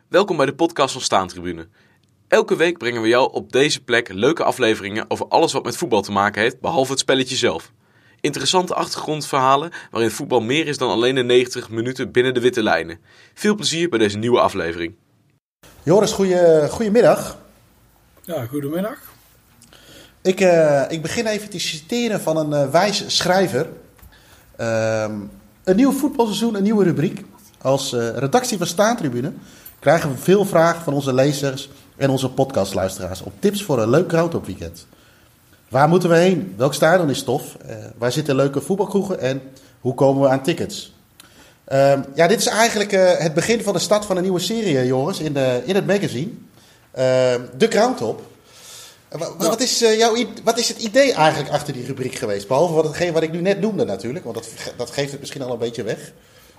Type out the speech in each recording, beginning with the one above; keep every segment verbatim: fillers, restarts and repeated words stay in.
Welkom bij de podcast van Staantribune. Elke week brengen we jou op deze plek leuke afleveringen over alles wat met voetbal te maken heeft, behalve het spelletje zelf. Interessante achtergrondverhalen waarin voetbal meer is dan alleen de negentig minuten binnen de witte lijnen. Veel plezier bij deze nieuwe aflevering. Joris, goeie, goedemiddag. Ja, goedemiddag. Ik, uh, ik begin even te citeren van een uh, wijs schrijver. Uh, een nieuw voetbalseizoen, een nieuwe rubriek. Als uh, redactie van Staantribune krijgen we veel vragen van onze lezers en onze podcastluisteraars op tips voor een leuk Groundhop-weekend. Waar moeten we heen? Welk stadion is tof? Uh, waar zitten leuke voetbalkroegen en hoe komen we aan tickets? Uh, ja, dit is eigenlijk uh, het begin van de start van een nieuwe serie, Joris, in, de, in het magazine. Uh, de Groundhop. Uh, wat, wat, is, uh, jouw, wat is het idee eigenlijk achter die rubriek geweest? Behalve wat, hetgeen wat ik nu net noemde natuurlijk, want dat, dat geeft het misschien al een beetje weg.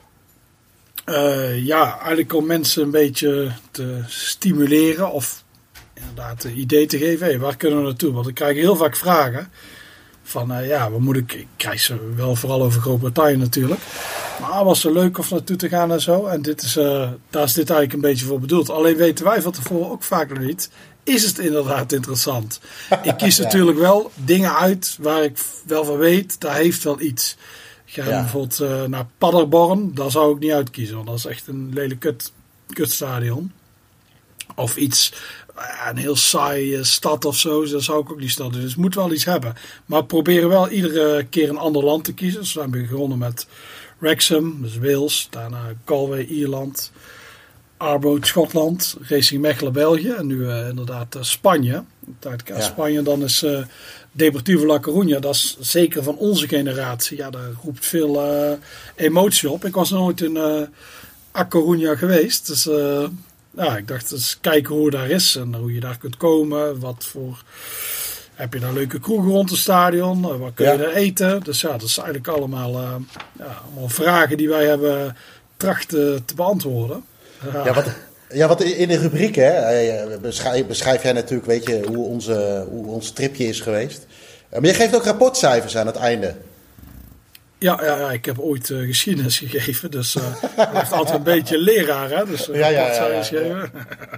Uh, ja, eigenlijk om mensen een beetje te stimuleren of inderdaad een idee te geven. Hey, waar kunnen we naartoe? Want ik krijg heel vaak vragen van, uh, ja, waar moet ik... Ik krijg ze wel vooral over Groot-Brittannië natuurlijk. Maar was het leuk om naartoe te gaan en zo. En dit is, uh, daar is dit eigenlijk een beetje voor bedoeld. Alleen weten wij van tevoren ook vaak nog niet. Is het inderdaad interessant? Ik kies ja. natuurlijk wel dingen uit waar ik wel van weet, daar heeft wel iets. Ga je ja. bijvoorbeeld uh, naar Paderborn, daar zou ik niet uitkiezen, want dat is echt een lelijk kut, kutstadion. Of iets, uh, een heel saai uh, stad of zo, daar zou ik ook niet staan. Dus het moet wel iets hebben. Maar we proberen wel iedere keer een ander land te kiezen. Dus we hebben begonnen met Wrexham, dus Wales, daarna Galway, Ierland, Arbroath, Schotland, Racing Mechelen, België en nu uh, inderdaad uh, Spanje. Kijk, ja. Spanje dan is uh, Deportivo La Coruña, dat is zeker van onze generatie. Ja, daar roept veel uh, emotie op. Ik was nooit in uh, A Coruña geweest, dus uh, ja, ik dacht eens kijken hoe het daar is en hoe je daar kunt komen. Wat voor, heb je daar leuke kroegen rond het stadion? Uh, wat kun je ja. daar eten? Dus ja, dat is eigenlijk allemaal, uh, ja, allemaal vragen die wij hebben trachten te beantwoorden. Ja, ja, wat, ja, wat in de rubriek hè, beschrijf, beschrijf jij natuurlijk, weet je, hoe, onze, hoe ons tripje is geweest. Maar je geeft ook rapportcijfers aan het einde. Ja, ja, ja ik heb ooit uh, geschiedenis gegeven, dus uh, ik ben altijd een beetje leraar, hè, dus uh, ja, ja, ja, ja, ja.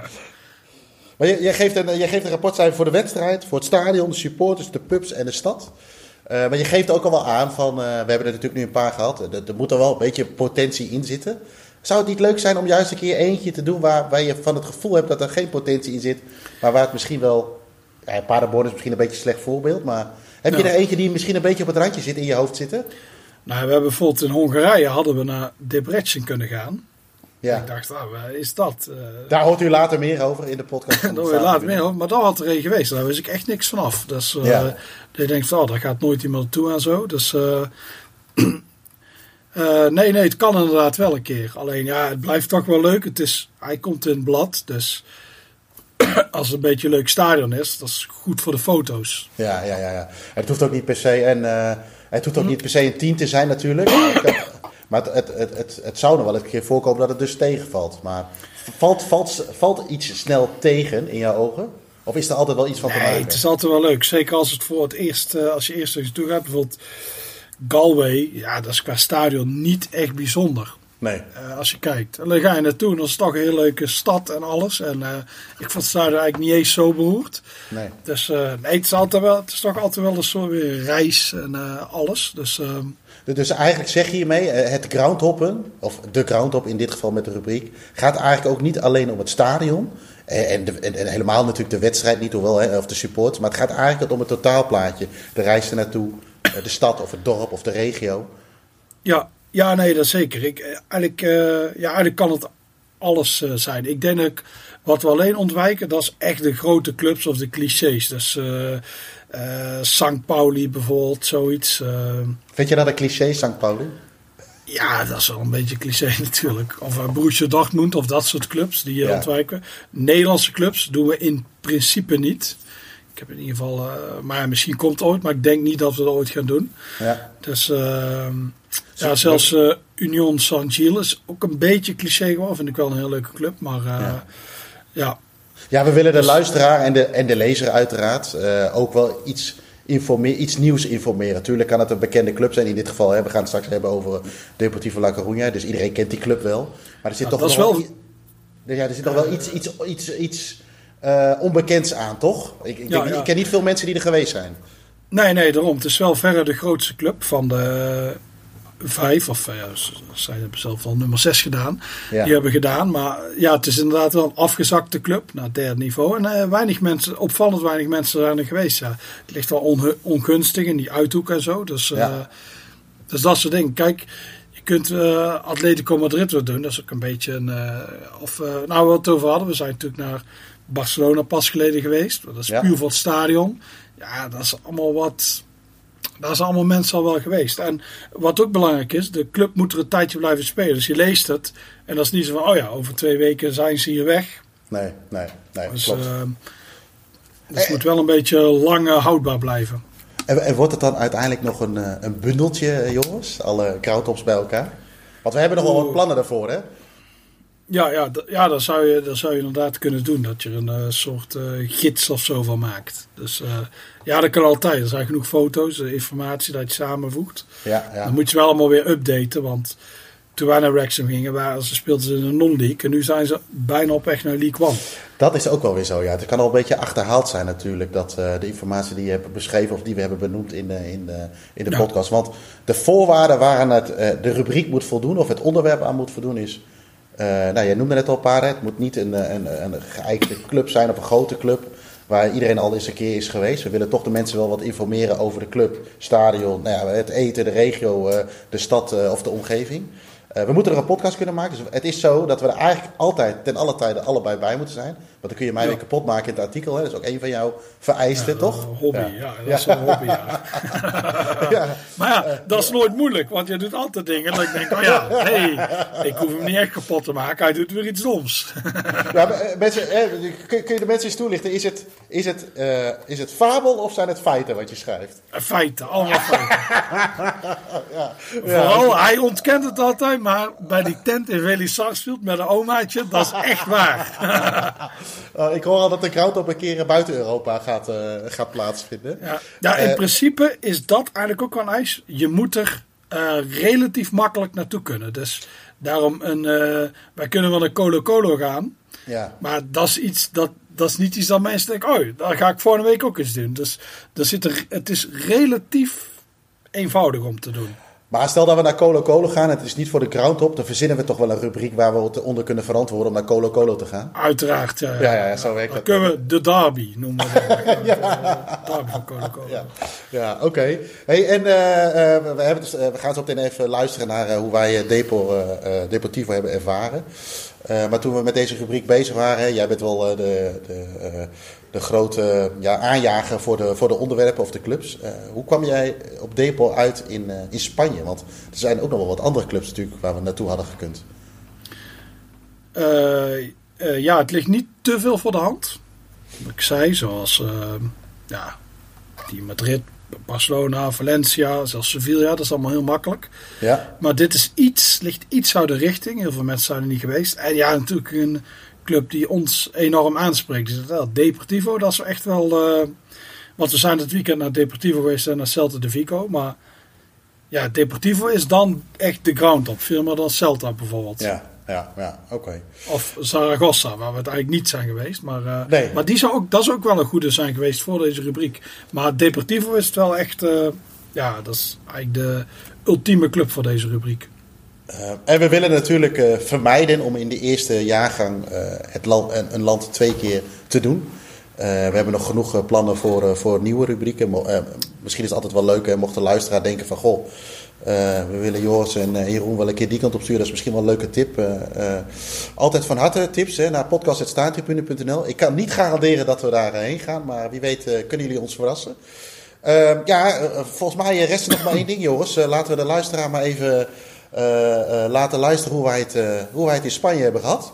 Maar je, je, geeft een, je geeft een rapportcijfer voor de wedstrijd, voor het stadion, de supporters, de pubs en de stad. Uh, maar je geeft ook al wel aan van, uh, we hebben er natuurlijk nu een paar gehad, er, er moet er wel een beetje potentie in zitten. Zou het niet leuk zijn om juist een keer eentje te doen waar, waar je van het gevoel hebt dat er geen potentie in zit, maar waar het misschien wel, ja, Paderborn is misschien een beetje een slecht voorbeeld, maar heb je ja. er eentje die misschien een beetje op het randje zit in je hoofd zitten? Nou, we hebben bijvoorbeeld in Hongarije hadden we naar Debrecen kunnen gaan. Ja. Ik dacht, nou, waar is dat? Uh, Daar hoort u later meer over in de podcast. Daar hoor je later meer over, maar daar had er een geweest, daar wist ik echt niks vanaf. Dus uh, ja. je denkt, oh, daar gaat nooit iemand naartoe en zo. Dus uh, Uh, nee, nee, het kan inderdaad wel een keer. Alleen ja, het blijft toch wel leuk. Het is, hij komt in het blad, dus als het een beetje een leuk stadion is, dat is goed voor de foto's. Ja, ja, ja. ja. Het hoeft ook niet per se en uh, het hoeft ook niet per se een tien te zijn natuurlijk. Maar het, het, het, het, het zou nog wel een keer voorkomen dat het dus tegenvalt. Maar valt, valt, valt iets snel tegen in jouw ogen? Of is er altijd wel iets van te nee, maken? Nee, het is altijd wel leuk. Zeker als het voor het eerst, uh, als je eerst er toe gaat, bijvoorbeeld Galway, ja, dat is qua stadion niet echt bijzonder. Nee. Uh, als je kijkt. En dan ga je naartoe en dat is toch een hele leuke stad en alles. En uh, ik vond het stadion eigenlijk niet eens zo beroerd. Nee. Dus uh, nee, het is, altijd wel, het is toch altijd wel een soort weer reis en uh, alles. Dus, uh, dus eigenlijk zeg je hiermee, het groundhoppen, of de groundhop in dit geval met de rubriek, gaat eigenlijk ook niet alleen om het stadion. En, de, en, en helemaal natuurlijk de wedstrijd niet, hoewel, hè, of de supports. Maar het gaat eigenlijk om het totaalplaatje. De reis er naartoe, de stad of het dorp of de regio. Ja, ja nee, dat zeker. Ik, eigenlijk, uh, ja, eigenlijk kan het alles uh, zijn. Ik denk dat wat we alleen ontwijken, dat is echt de grote clubs of de clichés. Dus uh, uh, Sankt Pauli bijvoorbeeld, zoiets. Uh, Vind je dat een cliché, Sankt Pauli? Ja, dat is wel een beetje cliché natuurlijk. Of uh, Borussia Dortmund of dat soort clubs die je ja. ontwijken. Nederlandse clubs doen we in principe niet. Ik heb in ieder geval, uh, maar misschien komt het ooit, maar ik denk niet dat we dat ooit gaan doen. Ja. Dus uh, ja, zelfs uh, Union Saint-Gilles is ook een beetje cliché geworden. Vind ik wel een heel leuke club, maar uh, ja. ja. Ja, we willen de dus, luisteraar en de, en de lezer uiteraard uh, ook wel iets, informeer, iets nieuws informeren. Natuurlijk kan het een bekende club zijn. In dit geval, hè, we gaan het straks hebben over Deportivo La Coruña. Dus iedereen kent die club wel. Maar er zit ja, toch dat nog is wel... Dus ja, er zit nog wel iets, iets, iets, iets uh, onbekends aan, toch? Ik, ik, Ja, denk, ja. ik ken niet veel mensen die er geweest zijn. Nee, nee, daarom. Het is wel verre de grootste club van de vijf. Of ja, zij hebben zelf al nummer zes gedaan. Ja. Die hebben gedaan. Maar ja, het is inderdaad wel een afgezakte club naar het derde niveau. En uh, weinig mensen, opvallend weinig mensen zijn er geweest. Ja. Het ligt wel on, ongunstig in die uithoek en zo. Dus, uh, Ja. dus dat soort dingen. Kijk, je kunt uh, Atletico Madrid wat doen. Dat is ook een beetje een... Uh, of, uh, nou, we het over hadden. We zijn natuurlijk naar Barcelona pas geleden geweest. Dat is Ja. puur voor het stadion. Ja, dat is allemaal wat... Daar zijn allemaal mensen al wel geweest. En wat ook belangrijk is, de club moet er een tijdje blijven spelen. Dus je leest het. En dat is niet zo van, oh ja, over twee weken zijn ze hier weg. Nee, nee, nee, Dus, klopt. uh, dus het moet wel een beetje lang uh, houdbaar blijven. En, en wordt het dan uiteindelijk nog een, uh, een bundeltje, jongens? Alle crowdtops bij elkaar? Want we hebben nog wel wat plannen daarvoor, hè? Ja, ja, d- ja dat, zou je, dat zou je inderdaad kunnen doen. Dat je er een uh, soort uh, gids of zo van maakt. Dus uh, ja, dat kan altijd. Er zijn genoeg foto's, uh, informatie dat je samenvoegt. Ja, ja. Dan moet je wel allemaal weer updaten. Want toen wij naar Wrexham gingen, waren, ze speelden ze in een non-league. En nu zijn ze bijna op weg naar League One. Dat is ook wel weer zo, ja. Het kan al een beetje achterhaald zijn natuurlijk, dat uh, de informatie die je hebt beschreven of die we hebben benoemd in de, in de, in de Ja. podcast. Want de voorwaarden waaraan het, uh, de rubriek moet voldoen of het onderwerp aan moet voldoen is... Uh, nou, jij noemde net al een paar, hè. Het moet niet een, een, een geëikte club zijn of een grote club waar iedereen al eens een keer is geweest. We willen toch de mensen wel wat informeren over de club, stadion, nou ja, het eten, de regio, uh, de stad uh, of de omgeving. Uh, we moeten er een podcast kunnen maken. Dus het is zo dat we er eigenlijk altijd ten alle tijden allebei bij moeten zijn. Want dan kun je mij Ja. weer kapot maken in het artikel. Hè. Dat is ook een van jouw vereisten, Ja, toch? een hobby, Ja. ja. dat is een hobby, ja. Ja. Maar ja, dat is nooit moeilijk, want je doet altijd dingen dat ik denk, oh ja, nee, ik hoef hem niet echt kapot te maken, hij doet weer iets doms. Ja, maar, uh, mensen, uh, kun, kun je de mensen eens toelichten? Is het, is, het, uh, is het fabel of zijn het feiten wat je schrijft? Feiten, allemaal feiten. Ja. Vooral, hij ontkent het altijd, maar bij die tent in Veli Sarsfield met een omaatje, dat is echt waar. Uh, ik hoor al dat de crowd op een keer buiten Europa gaat, uh, gaat plaatsvinden. Ja, ja in Uh, principe is dat eigenlijk ook wel een eis. Je moet er uh, relatief makkelijk naartoe kunnen. Dus daarom, een, uh, wij kunnen wel naar Colo Colo gaan. Ja. Maar dat is iets dat, dat is niet iets dat mensen denken, oh, dat ga ik volgende week ook eens doen. Dus er zit er, het is relatief eenvoudig om te doen. Maar stel dat we naar Colo Colo gaan, het is niet voor de groundhop, dan verzinnen we toch wel een rubriek waar we het onder kunnen verantwoorden om naar Colo Colo te gaan. Uiteraard. Ja, Ja, ja, ja, zo werkt dan dat. kunnen we de derby noemen. We ja. Derby van Colo Colo. Ja, ja oké. Okay. Hey, en uh, uh, we, hebben dus, uh, we gaan zo meteen even luisteren naar uh, hoe wij uh, Depo, uh, uh, Deportivo hebben ervaren. Uh, maar toen we met deze rubriek bezig waren, jij bent wel uh, de, de, uh, de grote ja, aanjager voor de, voor de onderwerpen of de clubs. Uh, hoe kwam jij op Depo uit in, uh, in Spanje? Want er zijn ook nog wel wat andere clubs natuurlijk waar we naartoe hadden gekund. Uh, uh, ja, het ligt niet te veel voor de hand. Wat ik zei, zoals uh, ja, die Madrid, Barcelona, Valencia, zelfs Sevilla, dat is allemaal heel makkelijk. Ja. Maar dit is iets, ligt iets uit de richting. Heel veel mensen zijn er niet geweest. En ja, natuurlijk een club die ons enorm aanspreekt. Dus dat, Deportivo, dat is echt wel... Uh, want we zijn het weekend naar Deportivo geweest en naar Celta de Vigo. Maar ja, Deportivo is dan echt de ground op. Veel meer dan Celta bijvoorbeeld. Ja, ja, ja, oké. Okay. Of Zaragoza, waar we het eigenlijk niet zijn geweest. Maar, uh, nee. maar die zou ook, dat is ook wel een goede zijn geweest voor deze rubriek. Maar Deportivo is het wel echt... Uh, ja, dat is eigenlijk de ultieme club voor deze rubriek. Uh, en we willen natuurlijk uh, vermijden om in de eerste jaargang uh, het land, een, een land twee keer te doen. Uh, we hebben nog genoeg uh, plannen voor, uh, voor nieuwe rubrieken. Mo- uh, misschien is het altijd wel leuk, uh, mocht de luisteraar denken van... goh, uh, we willen Joris en uh, Jeroen wel een keer die kant op sturen. Dat is misschien wel een leuke tip. Uh, uh, altijd van harte tips hè, naar podcast punt staantribune punt n l. Ik kan niet garanderen dat we daarheen gaan, maar wie weet uh, kunnen jullie ons verrassen. Uh, ja, uh, volgens mij rest er nog maar één ding, Joris. Uh, laten we de luisteraar maar even... Uh, uh, laten luisteren hoe wij, het, uh, hoe wij het in Spanje hebben gehad.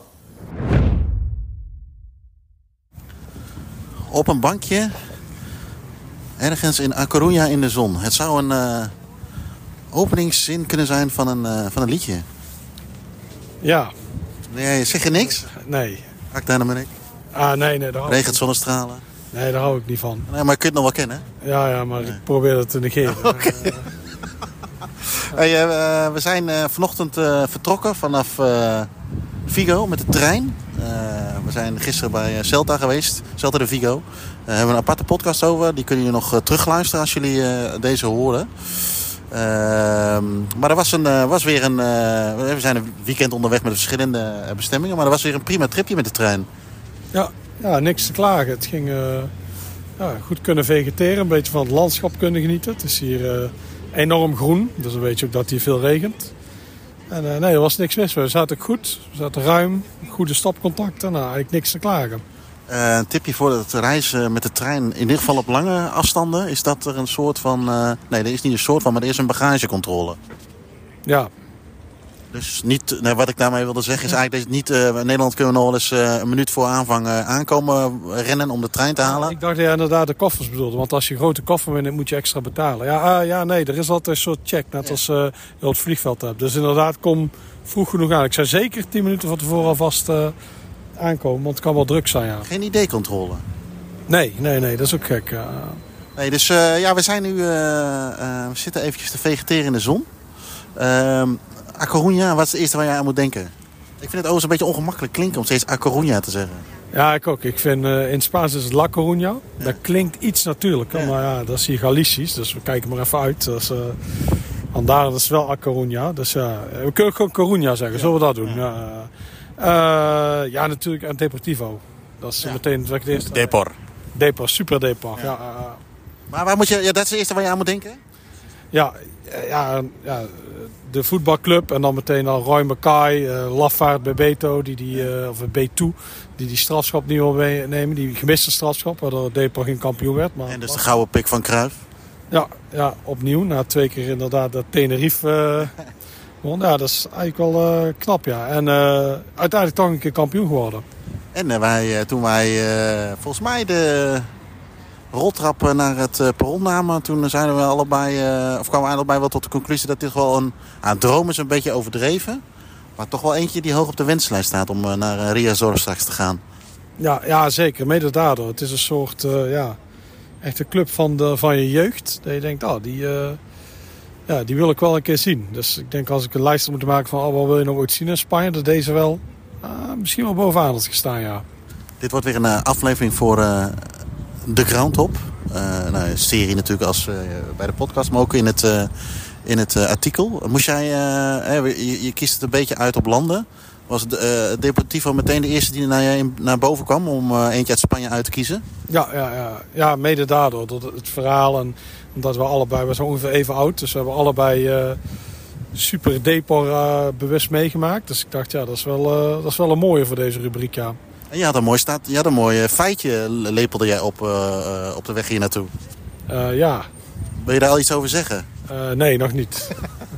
Op een bankje, ergens in A Coruña in de zon. Het zou een uh, openingszin kunnen zijn van een, uh, van een liedje. Ja. Nee, zeg je niks? Nee. Acta de Munich. Ah, nee, nee. Daar hou, Regent zonnestralen. nee, daar hou ik niet van. Nee, maar je kunt het nog wel kennen. Ja, ja, maar Nee. ik probeer het te negeren. Oké. Hey, uh, we zijn uh, vanochtend uh, vertrokken vanaf uh, Vigo met de trein. Uh, we zijn gisteren bij Celta geweest. Celta de Vigo. Uh, we hebben een aparte podcast over. Die kunnen jullie nog uh, terugluisteren als jullie uh, deze horen. Uh, maar er was, een, uh, was weer een... Uh, we zijn een weekend onderweg met verschillende uh, bestemmingen. Maar er was weer een prima tripje met de trein. Ja, ja niks te klagen. Het ging uh, ja, goed kunnen vegeteren. Een beetje van het landschap kunnen genieten. Het is hier uh, enorm groen. Dus dan weet je ook dat hier veel regent. En uh, nee, er was niks mis. We zaten goed. We zaten ruim. Goede stopcontacten. Nou, eigenlijk niks te klagen. Uh, een tipje voor het reizen met de trein, in ieder geval op lange afstanden, is dat er een soort van... Uh, nee, er is niet een soort van, maar er is een bagagecontrole. Ja. Dus niet, nou, wat ik daarmee wilde zeggen is eigenlijk dat niet... Uh, in Nederland kunnen we nog wel eens uh, een minuut voor aanvang uh, aankomen rennen om de trein te halen. Ik dacht dat je inderdaad de koffers bedoelde. Want als je grote koffer meeneemt, moet je extra betalen. Ja, uh, ja nee, er is altijd een soort check, net ja. als uh, je op het vliegveld hebt. Dus inderdaad, kom vroeg genoeg aan. Ik zou zeker tien minuten van tevoren alvast... Uh, aankomen, want het kan wel druk zijn, ja. Geen I D-controle? Nee, nee, nee, dat is ook gek. Uh... Nee, dus uh, ja, we zijn nu... Uh, uh, we zitten eventjes te vegeteren in de zon. Uh, A Coruña, wat is het eerste waar je aan moet denken? Ik vind het overigens een beetje ongemakkelijk klinken om steeds A Coruña te zeggen. Ja, ik ook. Ik vind uh, in het Spaans is het La Coruña. Ja. Dat klinkt iets natuurlijker, ja. Maar ja, dat is hier Galicisch, dus we kijken maar even uit. Dus, uh, vandaar dat is wel A Coruña. Dus ja, we kunnen gewoon Coruña zeggen, ja. Zullen we dat doen? Ja. Ja. Uh, ja, natuurlijk aan Deportivo. Dat is ja. meteen het eerste. Depor. Depor, super Depor. Ja. Ja, uh, maar waar moet je, ja, dat is het eerste waar je aan moet denken? Ja, ja, ja de voetbalclub en dan meteen al Roy Mackay, uh, Lafaard Bebeto, die die, uh, of Beto, die die strafschop niet wil meenemen. Die gemiste strafschop, waardoor Depor geen kampioen werd. Maar en dus de gouden pik van Cruijff? Ja, ja, opnieuw. Na twee keer inderdaad dat Tenerife... Uh, Ja, dat is eigenlijk wel uh, knap, ja. En uh, uiteindelijk toch een keer kampioen geworden. En uh, wij, uh, toen wij uh, volgens mij de roltrap naar het uh, perron namen... toen zeiden we allebei, uh, of kwamen we allebei wel tot de conclusie... dat dit wel een aan droom is, een beetje overdreven. Maar toch wel eentje die hoog op de wenslijst staat om uh, naar uh, Riazor straks te gaan. Ja, ja, zeker. Mede daardoor. Het is een soort, uh, ja, echt een club van, de, van je jeugd. Dat je denkt, oh, die... Uh, Ja, die wil ik wel een keer zien. Dus ik denk als ik een lijst moet maken van... Oh, wat wil je nog ooit zien in Spanje? Dat deze wel uh, misschien wel bovenaan had gestaan, ja. Dit wordt weer een uh, aflevering voor uh, de Groundhop. Uh, nou, een serie natuurlijk als uh, bij de podcast, maar ook in het, uh, in het uh, artikel. Moest jij... Uh, je, je kiest het een beetje uit op landen. Was het, uh, Deportivo meteen de eerste die naar, je, naar boven kwam... om uh, eentje uit Spanje uit te kiezen? Ja, ja, ja. ja mede daardoor. Door het verhaal en omdat we allebei... We zijn ongeveer even oud. Dus we hebben allebei uh, super Depor uh, bewust meegemaakt. Dus ik dacht, ja, dat is wel, uh, dat is wel een mooie voor deze rubriek, ja. En je had een mooi, staat, je had een mooi feitje, lepelde jij op, uh, op de weg hier naartoe. Uh, ja. Wil je daar al iets over zeggen? Uh, nee, nog niet.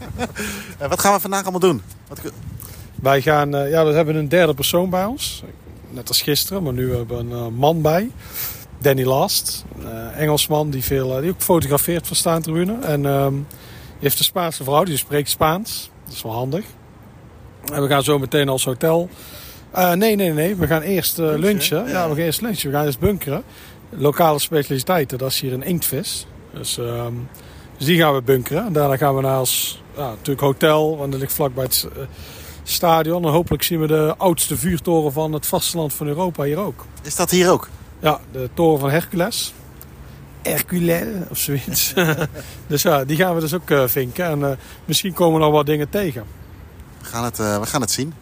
Wat gaan we vandaag allemaal doen? Wat... Wij gaan, uh, ja, we hebben een derde persoon bij ons. Net als gisteren, maar nu hebben we een uh, man bij. Danny Last, een uh, Engelsman die, veel, uh, die ook fotografeert van Staantribune. En uh, die heeft een Spaanse vrouw, die spreekt Spaans. Dat is wel handig. En we gaan zo meteen als hotel. Uh, nee, nee, nee. We gaan eerst uh, lunchen. Ja. ja, we gaan eerst lunchen. We gaan eerst bunkeren. Lokale specialiteiten, dat is hier een inktvis. Dus, uh, dus die gaan we bunkeren. En daarna gaan we naar ons ja, natuurlijk hotel, want dat ligt vlakbij het uh, stadion. En hopelijk zien we de oudste vuurtoren van het vasteland van Europa hier ook. Is dat hier ook? Ja, de toren van Hercules. Hercules of zoiets. Dus ja, die gaan we dus ook uh, vinken. En uh, misschien komen er nog wat dingen tegen. We gaan het, uh, we gaan het zien.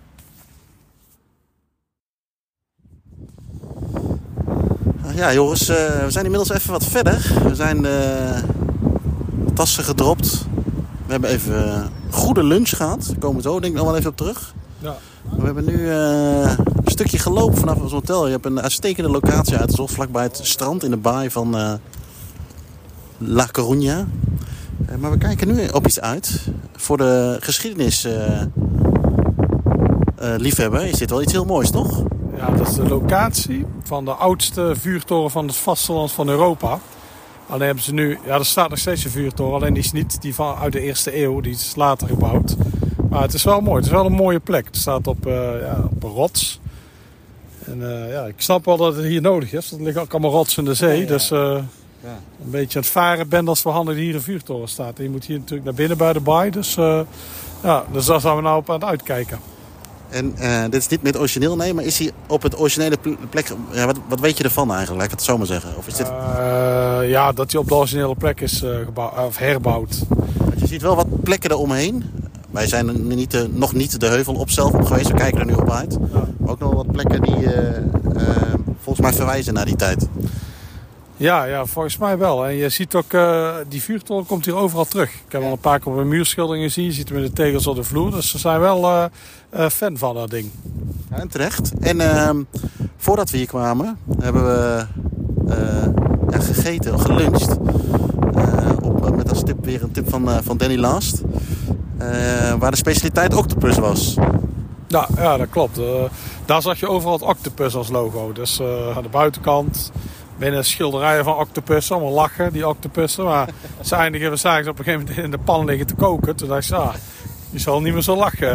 Ja, Joris, uh, we zijn inmiddels even wat verder. We zijn uh, tassen gedropt. We hebben even uh, een goede lunch gehad. Daar komen we zo denk ik nog wel even op terug. Ja. We hebben nu uh, een stukje gelopen vanaf ons hotel. Je hebt een uitstekende locatie uitgezocht, vlakbij het strand in de baai van uh, La Coruña. Uh, maar we kijken nu op iets uit. Voor de geschiedenis uh, uh, liefhebber is dit wel iets heel moois, toch? Ja, dat is de locatie van de oudste vuurtoren van het vasteland van Europa. Alleen hebben ze nu, ja, er staat nog steeds een vuurtoren, alleen die is niet die van uit de eerste eeuw, die is later gebouwd. Maar het is wel mooi, het is wel een mooie plek. Het staat op, uh, ja, op een rots. En uh, ja, ik snap wel dat het hier nodig is, want er liggen ook allemaal rotsen in de zee. Ja, ja. Dus uh, ja. een beetje aan het varen bent als we handig hier een vuurtoren staat. En je moet hier natuurlijk naar binnen bij de baai, dus, uh, ja, dus daar zijn we nou op aan het uitkijken. En uh, dit is niet meer het origineel, nee, maar is hij op het originele plek... Ja, wat, wat weet je ervan eigenlijk, laat ik het zo maar zeggen? Of is dit... uh, ja, dat hij op de originele plek is uh, gebouw, of herbouwd. Want je ziet wel wat plekken eromheen. Wij zijn niet de, nog niet de heuvel op zelf op geweest, we kijken er nu op uit. Ja. Maar ook nog wat plekken die uh, uh, volgens mij verwijzen naar die tijd. Ja, ja, volgens mij wel. En je ziet ook, uh, die vuurtoren komt hier overal terug. Ik heb ja. al een paar keer op een muurschildering gezien. Je ziet hem met de tegels op de vloer. Dus ze zijn wel uh, uh, fan van dat ding. Ja, en terecht. En uh, voordat we hier kwamen, hebben we uh, ja, gegeten, geluncht. Uh, op, met als tip weer een tip van, uh, van Danny Last. Uh, waar de specialiteit octopus was. Ja, ja dat klopt. Uh, daar zag je overal het octopus als logo. Dus uh, aan de buitenkant... Binnen schilderijen van octopussen, allemaal lachen, die octopussen. Maar ze eindigen, we zagen ze op een gegeven moment in de pan liggen te koken. Toen dacht ik, ah, je zal niet meer zo lachen.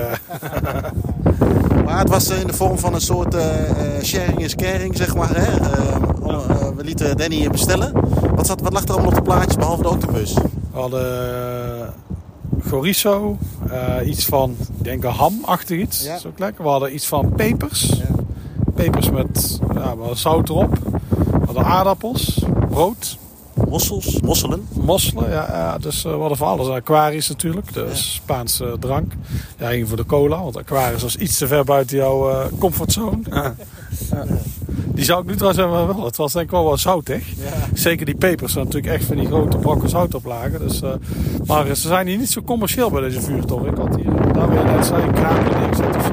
Maar het was in de vorm van een soort uh, sharing is caring, zeg maar. Hè? Uh, uh, we lieten Danny bestellen. Wat, zat, wat lag er allemaal op de plaatjes, behalve de octopus? We hadden uh, chorizo, uh, iets van, ik denk een ham-achtig iets. Ja. Dat is ook lekker. We hadden iets van pepers. Ja. Pepers met ja, zout erop. We hadden aardappels, brood. Mossels, mosselen. Mosselen, ja. ja dus uh, we hadden van alles. Aquarius natuurlijk, de ja. Spaanse uh, drank. Ja, ging voor de cola, want Aquarius was iets te ver buiten jouw uh, comfortzone. Ja. Ja. Die zou ik nu trouwens hebben wel. Het was denk ik wel wat zoutig. Ja. Zeker die pepers zijn natuurlijk echt van die grote brokken zout op lagen. Dus, uh, maar ze zijn hier niet zo commercieel bij deze vuurtoren. Ik had hier, uh, daar weer net zijn kraampje neergezet of zo.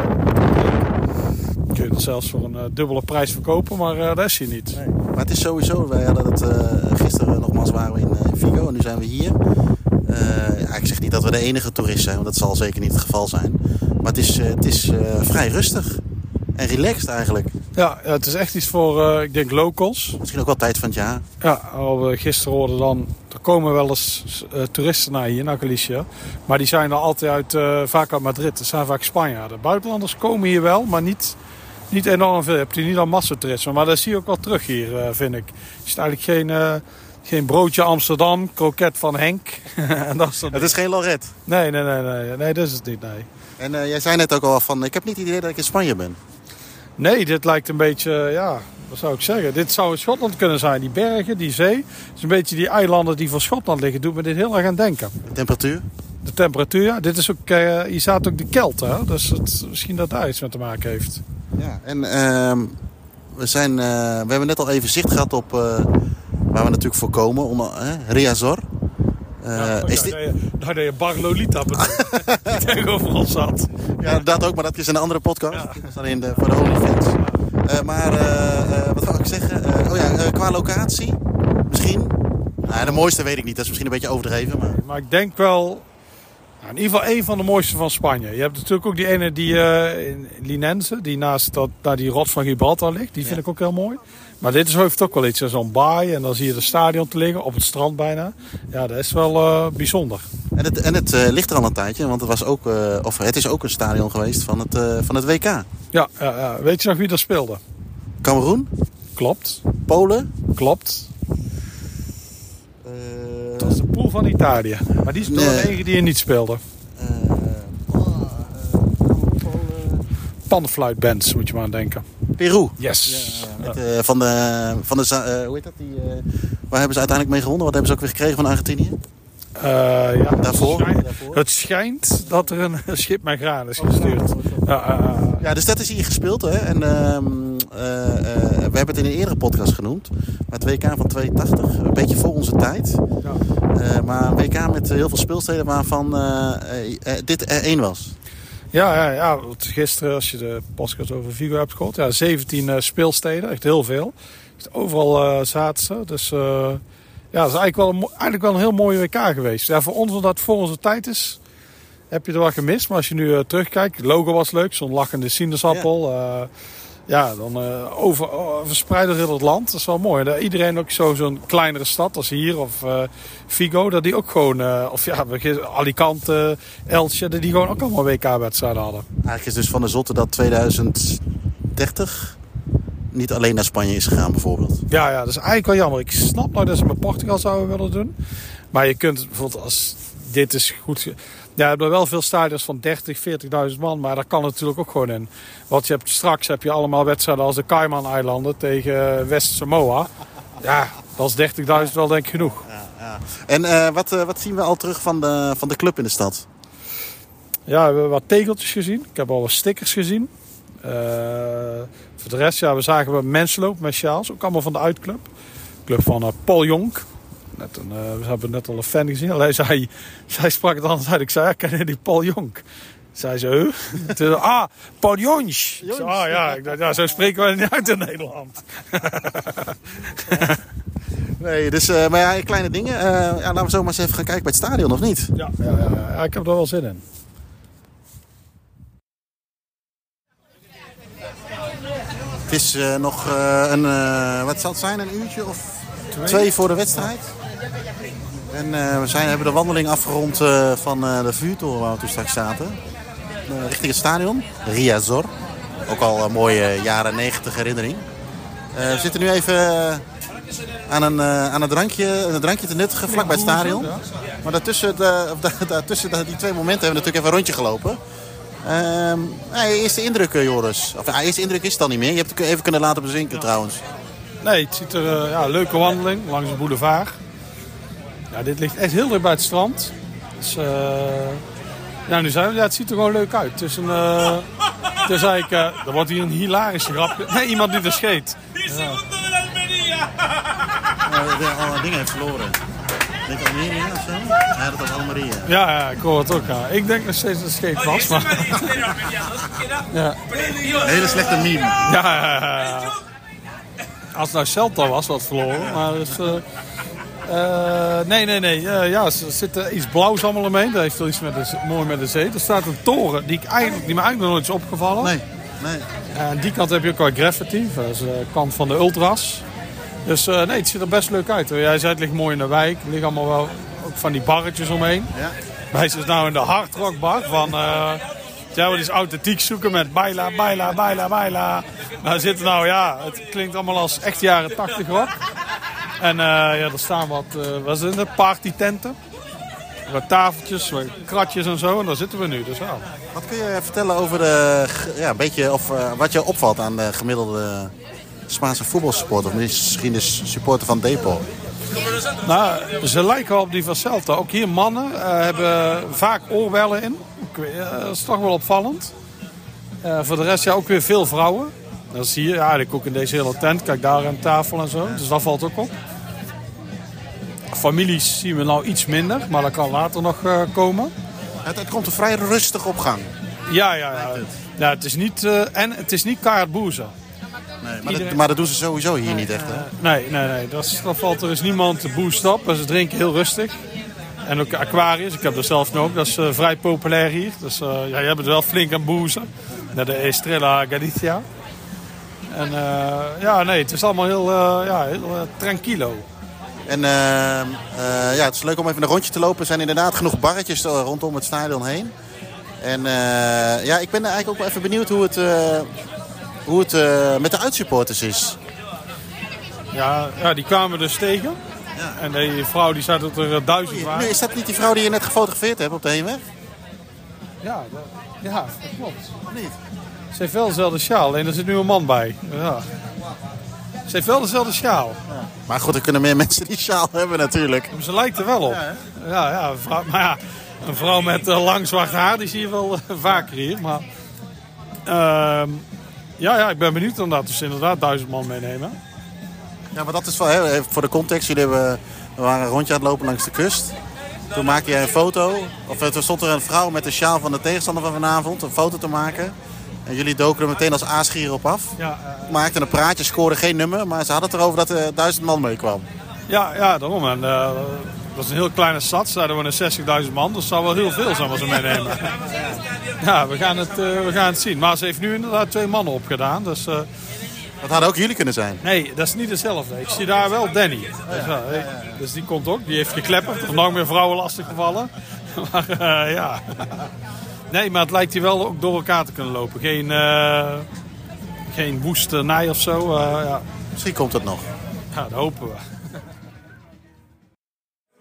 Kun je het zelfs voor een uh, dubbele prijs verkopen, maar uh, dat is hier niet. Nee. Maar het is sowieso, wij hadden het uh, gisteren nogmaals waren we in uh, Vigo en nu zijn we hier. Uh, ja, ik zeg niet dat we de enige toerist zijn, want dat zal zeker niet het geval zijn. Maar het is, uh, het is uh, vrij rustig en relaxed eigenlijk. Ja, ja, het is echt iets voor, uh, ik denk, locals. Misschien ook wel tijd van het jaar. Ja, al we gisteren hoorden dan, er komen wel eens uh, toeristen naar hier, naar Galicia. Maar die zijn er altijd uit, uh, vaak uit Madrid. Dat zijn vaak Spanjaarden. Buitenlanders komen hier wel, maar niet... Niet enorm veel. Je hebt hier niet al massatoerisme. Maar dat zie je ook wel terug hier, uh, vind ik. Je ziet eigenlijk geen, uh, geen broodje Amsterdam, kroket van Henk. En dat is het is geen Lorette. Nee, nee, nee, nee. Nee, dat is het niet, nee. En uh, jij zei net ook al van, ik heb niet het idee dat ik in Spanje ben. Nee, dit lijkt een beetje, ja, wat zou ik zeggen? Dit zou in Schotland kunnen zijn. Die bergen, die zee. Het is een beetje die eilanden die voor Schotland liggen. Doet me dit heel erg aan denken. De temperatuur? De temperatuur, ja. Dit is ook, uh, hier staat ook de Kelten, hè? Dus het, misschien dat daar iets mee te maken heeft. Ja, en uh, we, zijn, uh, we hebben net al even zicht gehad op uh, waar we natuurlijk voor komen, onder, uh, Riazor. Uh, ja, is ja, dit... Daar deed je Bar Lolita bedoeld, die tegenover ons zat. Ja, dat ook, maar dat is een andere podcast. Ja. Dat is alleen de, voor de OnlyFans. Uh, maar uh, uh, wat wou ik zeggen? Uh, oh ja, uh, qua locatie, misschien. Nou, de mooiste weet ik niet, dat is misschien een beetje overdreven. Maar, maar ik denk wel... In ieder geval één van de mooiste van Spanje. Je hebt natuurlijk ook die ene die uh, in Linense, die naast dat, daar die rots van Gibraltar ligt. Die vind ja. ik ook heel mooi. Maar dit is, heeft ook wel iets. Zo'n baai en dan zie je het stadion te liggen, op het strand bijna. Ja, dat is wel uh, bijzonder. En het, en het uh, ligt er al een tijdje, want het, was ook, uh, of het is ook een stadion geweest van het, uh, van het W K. Ja, ja, ja, weet je nog wie er speelde? Kameroen? Klopt. Polen? Klopt. Dat is de pool van Italië. Maar die is door nee. de enige die er niet speelde. Uh, oh, uh, Panfluitbands moet je maar aan denken. Peru. Yes. Ja, met, uh, van de, van de uh, hoe heet dat? Die, uh, waar hebben ze uiteindelijk mee gewonnen? Wat hebben ze ook weer gekregen van Argentinië? Uh, ja, Daarvoor? Het schijnt, het schijnt dat er een schip met graan is gestuurd. Ja, uh, uh, ja, dus dat is hier gespeeld. Hè? En, uh, uh, uh, we hebben het in een eerdere podcast genoemd. Maar het W K van tweeëntachtig, een beetje voor onze tijd. Ja. Uh, maar een W K met heel veel speelsteden waarvan uh, uh, uh, dit er één was. Ja, ja, ja, gisteren als je de podcast over Vigo hebt gehoord. Ja, zeventien uh, speelsteden, echt heel veel. Overal uh, zaten ze. Dus... Uh, Ja, dat is eigenlijk wel, een, eigenlijk wel een heel mooie W K geweest. Ja, voor ons, omdat het voor onze tijd is, heb je er wat gemist. Maar als je nu uh, terugkijkt, het logo was leuk. Zo'n lachende sinaasappel. Ja, uh, ja dan uh, over, uh, verspreid door heel het land. Dat is wel mooi. Dat iedereen ook zo, zo'n kleinere stad als hier of uh, Vigo, dat die ook gewoon, uh, of ja, Alicante, Elche, dat die gewoon ook allemaal W K-wedstrijden hadden. Eigenlijk is dus van de zotte dat tweeduizend dertig... niet alleen naar Spanje is gegaan bijvoorbeeld. Ja, ja, dat is eigenlijk wel jammer. Ik snap nou dat ze met Portugal zouden willen doen. Maar je kunt bijvoorbeeld als dit is goed. Ge- ja, we hebben wel veel stadions van dertig, veertigduizend man, maar daar kan natuurlijk ook gewoon in. Want je hebt, straks heb je allemaal wedstrijden als de Cayman-eilanden tegen West-Samoa. Ja, dat is dertigduizend wel denk ik genoeg. Ja, ja. En uh, wat, uh, wat zien we al terug van de, van de club in de stad? Ja, we hebben wat tegeltjes gezien. Ik heb al wat stickers gezien. Uh, voor de rest, ja, we zagen we mensen lopen met sjaals. Ook allemaal van de uitclub. Club van uh, Paul Jonk. Net een, uh, we hebben net al een fan gezien. Alleen zij, zij sprak het anders uit. Ik zei, ja, ken je die Paul Jonk? Zei ze, huh? Toen, ah, Paul Jonk. Ik zei, ah ja, ik dacht, ja, zo spreken wij niet uit in Nederland. Nee, dus, uh, maar ja, kleine dingen. Uh, ja, laten we zo maar eens even gaan kijken bij het stadion, of niet? Ja, ja, ja, ja, ik heb er wel zin in. Het is uh, nog uh, een, uh, wat zal het zijn, een uurtje of twee, twee voor de wedstrijd. En uh, we zijn, hebben de wandeling afgerond uh, van uh, de vuurtoren waar we toen straks zaten. Uh, richting het stadion, Riazor. Ook al een mooie jaren negentig herinnering. Uh, we zitten nu even uh, aan, een, uh, aan een, drankje, een drankje te nuttigen, vlak bij het stadion. Maar daartussen, de, of daartussen de, die twee momenten hebben we natuurlijk even een rondje gelopen. Um, ja, eerste indruk, Joris. Of, ja, eerste indruk is het dan niet meer. Je hebt het even kunnen laten bezinken trouwens. Nee, het ziet er uh, ja, een leuke wandeling langs de boulevard. Ja, dit ligt echt heel dicht bij het strand. Dus, uh, ja, nu zijn we, ja, het ziet er gewoon leuk uit. Het is een, uh, het is eigenlijk, uh, er wordt hier een hilarische grap. Nee, iemand die er scheet. Ja. Uh, dingen heeft verloren. Ik denk Almeria of zo? Ja, dat was Almeria. Ja, ja, ik hoor het ook. Ja. Ik denk nog steeds dat het scheet was. Maar... ja. Een hele slechte meme. Ja, ja, ja. Als het nou Celta was, wat verloren. Maar dus, uh, uh, nee, nee, nee. Uh, ja, er zit uh, iets blauws allemaal omheen. Dat heeft wel iets met de, mooi met de zee. Er staat een toren die, ik eigenlijk, die me eigenlijk nog nooit is opgevallen. Nee, nee. Uh, aan die kant heb je ook wel graffiti. Dat is de kant van de ultras. Dus uh, nee, het ziet er best leuk uit. Hoor. Jij zei het ligt mooi in de wijk. Er liggen allemaal wel ook van die barretjes omheen. Ja. Wij zitten nou in de hardrockbar van... Uh, ja, we dus authentiek zoeken met baila, baila, baila, baila. Nou zitten nou, ja, het klinkt allemaal als echt jaren tachtig rock. En uh, ja, er staan wat, uh, wat is het, partytenten. Wat tafeltjes, wat kratjes en zo. En daar zitten we nu, dus ja. Wat kun je vertellen over de, ja, een beetje, of uh, wat je opvalt aan de gemiddelde Spaanse voetbalsupporter? Of misschien de supporter van Depor? Nou, ze lijken wel op die van Celta. Ook hier mannen uh, hebben vaak oorwellen in. Uh, dat is toch wel opvallend. Uh, voor de rest ja, ook weer veel vrouwen. Dat zie je ja, eigenlijk ook in deze hele tent. Kijk, daar aan tafel en zo. Dus dat valt ook op. Families zien we nou iets minder. Maar dat kan later nog uh, komen. Het, het komt er vrij rustig op gang. Ja, ja, ja. ja het is niet, uh, en het is niet kaartboezen. Nee, maar, dat, maar dat doen ze sowieso hier niet echt, hè? Nee, nee, nee. Dat, is, dat valt er is niemand te boost op. Ze drinken heel rustig. En ook Aquarius, ik heb er zelf nog ook. Dat is uh, vrij populair hier. Dus uh, ja, je hebt het wel flink aan boozen. Naar de Estrella Galicia. En uh, ja, nee, het is allemaal heel, uh, ja, heel uh, tranquilo. En uh, uh, ja, het is leuk om even een rondje te lopen. Er zijn inderdaad genoeg barretjes rondom het stadion heen. En uh, ja, ik ben eigenlijk ook wel even benieuwd hoe het... Uh, Hoe het uh, met de uitsupporters is. Ja, ja, die kwamen dus tegen. Ja. En die vrouw die zei dat er uh, duizend waren. Nu, is dat niet die vrouw die je net gefotografeerd hebt op de heenweg? Ja, dat, ja, dat klopt. Of niet? Ze heeft wel dezelfde sjaal, alleen er zit nu een man bij. Ja. Ze heeft wel dezelfde sjaal. Ja. Maar goed, er kunnen meer mensen die sjaal hebben natuurlijk. Maar ze lijkt er wel op. Ja, ja, ja, vrouw, maar ja, een vrouw met uh, lang zwart haar, die zie je wel uh, vaker hier. Maar... Uh, Ja, ja, ik ben benieuwd om dat dus inderdaad duizend man meenemen. Ja, maar dat is wel hè, voor de context. Jullie hebben, we waren een rondje aan het lopen langs de kust. Toen maakte jij een foto. Of er stond er een vrouw met de sjaal van de tegenstander van vanavond. Een foto te maken. En jullie doken er meteen als aasgier op af. Ja, uh, maakten een praatje, scoorden geen nummer. Maar ze hadden het erover dat er duizend man meekwam. Ja, ja, daarom. En, uh, dat is een heel kleine stad. Zeiden we een zestigduizend man. Dat zou wel heel veel zijn wat ze meenemen. Ja, we gaan, het, uh, we gaan het zien. Maar ze heeft nu inderdaad twee mannen opgedaan. Dus, uh... dat hadden ook jullie kunnen zijn. Nee, dat is niet hetzelfde. Ik zie daar wel Danny. Ja, dus, uh, ja, ja, ja. dus die komt ook. Die heeft geklepperd. Er zijn nog meer vrouwen lastig gevallen. Maar uh, ja. Nee, maar het lijkt hier wel ook door elkaar te kunnen lopen. Geen, uh, geen woestenij of zo. Uh, ja. Misschien komt het nog. Ja, dat hopen we.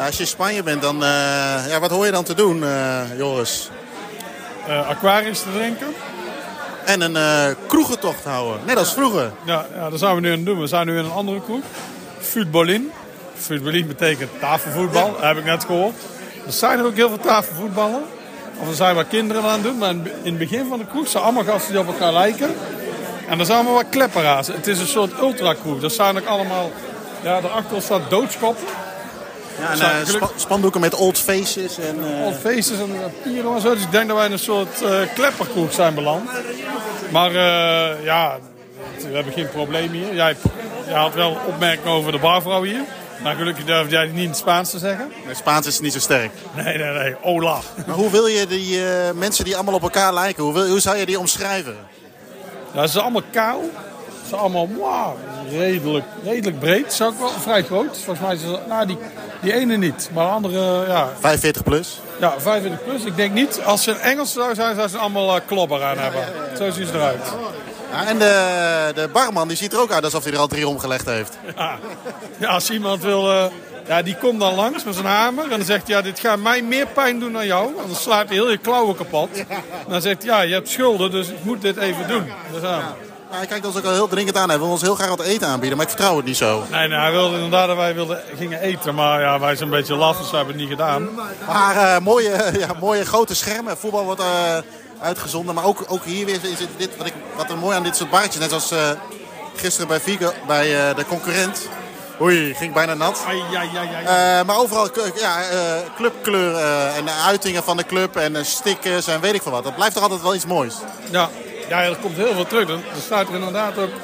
Als je in Spanje bent, dan, uh, ja, wat hoor je dan te doen, uh, Joris? Uh, aquariums te drinken. En een uh, kroegentocht houden, net als vroeger. Ja, ja, dat zijn we nu aan het doen. We zijn nu in een andere kroeg. Voetbalin. Voetbalin betekent tafelvoetbal, ja. Heb ik net gehoord. Er zijn er ook heel veel tafelvoetballen. Of er zijn wat kinderen aan het doen. Maar in het begin van de kroeg zijn allemaal gasten die op elkaar lijken. En er zijn allemaal wat klepperaars. Het is een soort ultrakroeg. Dat zijn ook allemaal... Ja, daarachter staat doodskoppen. Ja, en uh, spa- spandoeken met old faces. En, uh... Old faces en pieren en zo. Dus ik denk dat wij in een soort uh, klepperkroeg zijn beland. Maar uh, ja, we hebben geen probleem hier. Jij, jij had wel opmerkingen over de barvrouw hier. Nou, gelukkig durfde jij niet in het Spaans te zeggen. Nee, Spaans is niet zo sterk. Nee, nee, nee. Hola. Maar hoe wil je die uh, mensen die allemaal op elkaar lijken, hoe, wil, hoe zou je die omschrijven? Ja, ze zijn allemaal kaal. Ze zijn allemaal wow, redelijk, redelijk breed. Ze zijn ook wel vrij groot. Volgens mij is ze, nou, die, die ene niet. Maar de andere, ja. vijfenveertig plus? Ja, vijfenveertig plus. Ik denk niet. Als ze een Engels zou zijn, zouden ze allemaal uh, klobber aan hebben. Zo zien ze eruit. Ja, en de, de barman die ziet er ook uit alsof hij er al drie omgelegd heeft. Ja, ja als iemand wil... Uh, ja, die komt dan langs met zijn hamer. En dan zegt hij, ja, dit gaat mij meer pijn doen dan jou. En dan slaat hij heel je klauwen kapot. En dan zegt hij, ja, je hebt schulden, dus ik moet dit even doen. Dus, ja. Ja, hij kijkt ons ook al heel dringend aan. Hij wil ons heel graag wat eten aanbieden, maar ik vertrouw het niet zo. Nee, nee, hij wilde inderdaad dat wij wilden, gingen eten. Maar ja, wij zijn een beetje laf, dus we hebben het niet gedaan. Maar uh, mooie, ja, mooie grote schermen. Voetbal wordt uh, uitgezonden. Maar ook, ook hier weer is dit, wat, ik, wat er mooi aan dit soort barretjes. Net als uh, gisteren bij Vigo, bij uh, de concurrent. Oei, ging bijna nat. Ai, ai, ai, ai. Uh, maar overal ja, uh, clubkleur uh, en de uitingen van de club en uh, stickers en weet ik veel wat. Dat blijft toch altijd wel iets moois. Ja, ja, er komt heel veel terug. Er staat er inderdaad ook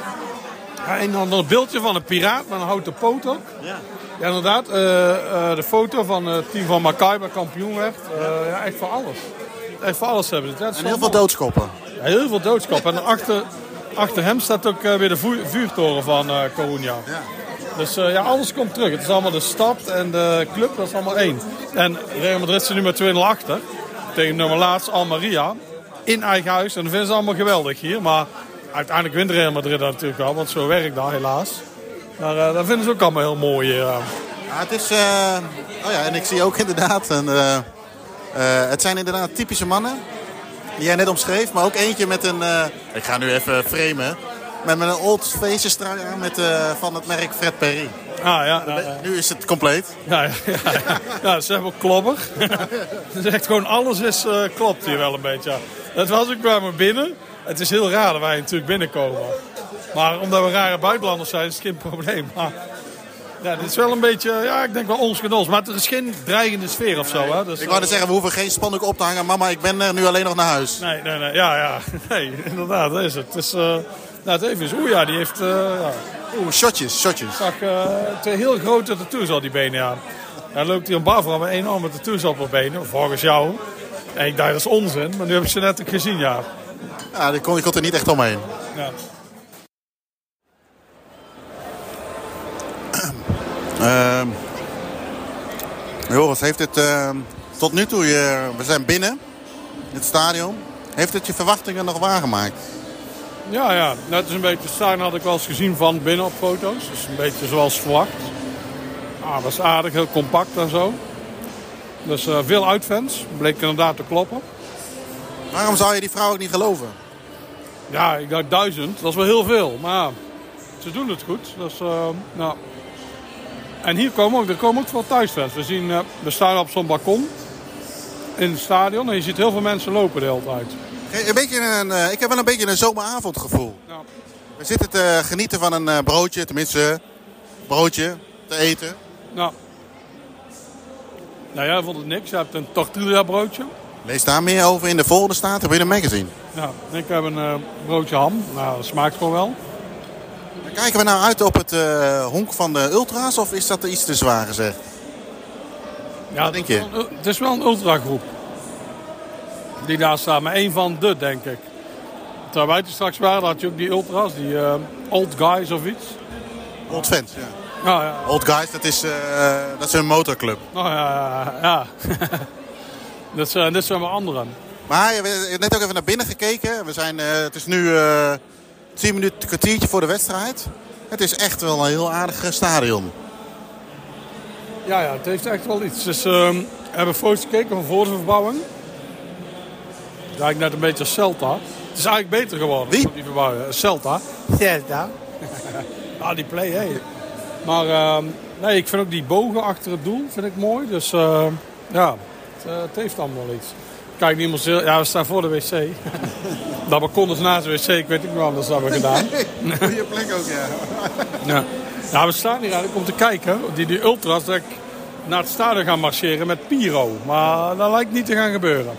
ja, een ander beeldje van een piraat met een houten poot ook. Ja, ja inderdaad. Uh, uh, de foto van het team van Makai waar kampioen werd. Uh, ja, echt voor alles. Echt voor alles hebben ze. En heel veel doodskoppen. Ja, heel veel doodskoppen. En achter, achter hem staat ook uh, weer de vu- vuurtoren van uh, Coruña. Ja. Dus uh, ja, alles komt terug. Het is allemaal de stad en de club, dat is allemaal één. En Real Madrid zit nu met twee nul achter. Tegen nummer laatst Almeria. In eigen huis. En dat vinden ze allemaal geweldig hier. Maar uiteindelijk wint Real Madrid dat natuurlijk wel. Want zo werkt dat helaas. Maar uh, dat vinden ze ook allemaal heel mooi hier. Uh. Ja, het is... Uh... Oh ja, en ik zie ook inderdaad... Een, uh... Uh, het zijn inderdaad typische mannen. Die jij net omschreef. Maar ook eentje met een... Uh... Ik ga nu even framen. Met een old faces trui aan met, uh, van het merk Fred Perry. Ah, ja, ja, ja. Nu is het compleet. Ja, ja, ja, ja. Ja, ze hebben ook klopper. Het is echt gewoon alles is, uh, klopt hier wel een beetje. Dat was ik kwamen binnen. Het is heel raar dat wij natuurlijk binnenkomen. Maar omdat we rare buitenlanders zijn, is het geen probleem. Maar ja, dit is wel een beetje, ja, ik denk wel onsgedols. Maar het is geen dreigende sfeer of zo. Hè? Dus, ik wou net zeggen, we hoeven geen spandoek op te hangen. Mama, ik ben er nu alleen nog naar huis. Nee, nee, nee. Ja, ja. Nee, inderdaad, dat is het. Het is... Uh, Nou, het even is. Oeh ja, die heeft... Uh, ja. Oeh, shotjes, shotjes. Ik zag uh, twee heel grote tattoos al die benen aan. Hij loopt hier een barvrouw met enorme tattoos op haar benen, volgens jou. En ik dacht, dat is onzin, maar nu heb ik ze net ook gezien, ja. Ja, die kon, ik kon er niet echt omheen. Ja. uh, Joris, heeft het uh, tot nu toe, je, we zijn binnen in het stadion. Heeft het je verwachtingen nog waargemaakt? Ja, ja. Nou, het is een beetje, staan had ik wel eens gezien van binnen op foto's. Dus een beetje zoals verwacht. Ah, dat was aardig, heel compact en zo. Dus uh, veel uitfans. Bleek inderdaad te kloppen. Waarom zou je die vrouw ook niet geloven? Ja, ik dacht duizend. Dat is wel heel veel. Maar ja, ze doen het goed. Dus, uh, nou. En hier komen ook, er komen ook veel thuisfans. We, zien, uh, we staan op zo'n balkon in het stadion. En je ziet heel veel mensen lopen de hele tijd. Een beetje een, uh, ik heb wel een beetje een zomeravondgevoel. Ja. We zitten te genieten van een uh, broodje, tenminste broodje te eten. Nou. nou, jij vond het niks. Je hebt een tortilla broodje. Lees daar meer over in de volgende staat in een magazine. Ja, ik heb een uh, broodje ham. Nou, dat smaakt gewoon wel. Kijken we nou uit op het uh, honk van de ultra's of is dat iets te zwaar gezegd? Ja, wat denk je? Het is, wel, het is wel een ultragroep. Die daar staat, maar één van de, denk ik. Terwijl wij toen straks waren, had je ook die ultras, die uh, old guys of iets. Old fans, ja. Ja, ja. Old guys, dat is, uh, dat is een motorclub. Oh ja, ja. ja. dat, zijn, dat zijn wel anderen. Maar we hebben net ook even naar binnen gekeken. We zijn, uh, het is nu uh, tien minuten, een kwartiertje voor de wedstrijd. Het is echt wel een heel aardig stadion. Ja, ja, het heeft echt wel iets. Dus uh, we hebben foto's gekeken van voor de verbouwing. Het is eigenlijk net een beetje als Celta. Het is eigenlijk beter geworden. Wie? Die verbouwing. Celta. Celta. Ah, die play, hé. Hey. Maar uh, nee, ik vind ook die bogen achter het doel vind ik mooi. Dus uh, ja, het, uh, het heeft allemaal wel iets. Kijk, niet meer zo... Ja, we staan voor de wc. Dat balkon is naast de wc. Ik weet niet meer anders dat we gedaan. Goeie plek ook, ja. Ja. Ja, we staan hier eigenlijk om te kijken. Die, die ultras dat ik naar het stadion gaan marcheren met pyro. Maar dat lijkt niet te gaan gebeuren.